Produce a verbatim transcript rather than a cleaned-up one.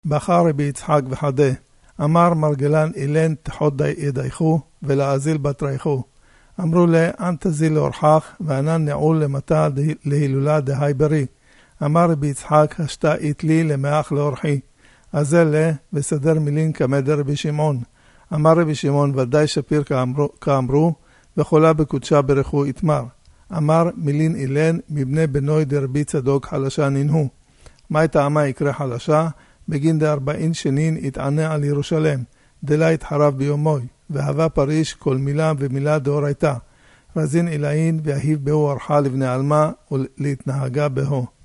בחר רבי יצחק וחדה, אמר מרגלן אילן תחוד ידייכו ולאזיל בתרייכו. אמרו לה, אנ תזיל לאורחך וענן נעול למטה להילולה דהי ברי. אמר רבי יצחק, השתה איתלי למאח לאורחי. אזל לה וסדר מילין כמדר רבי שמעון. אמר רבי שמעון, ודאי שפיר כאמרו, כאמרו וחולה בקודשה ברכו יתמר. אמר מילין אילן מבני בנוי דרבי צדוק חלשה נינהו. מה טעמה יקרה חלשה? בגין דארבעין שנין יתענה על ירושלם, דלה יתחרב ביומוי, והווה פריש כל מילה ומילה דאור הייתה. רזין אילאין והיב בהו ערכה לבני אלמה ולהתנהגה בהו.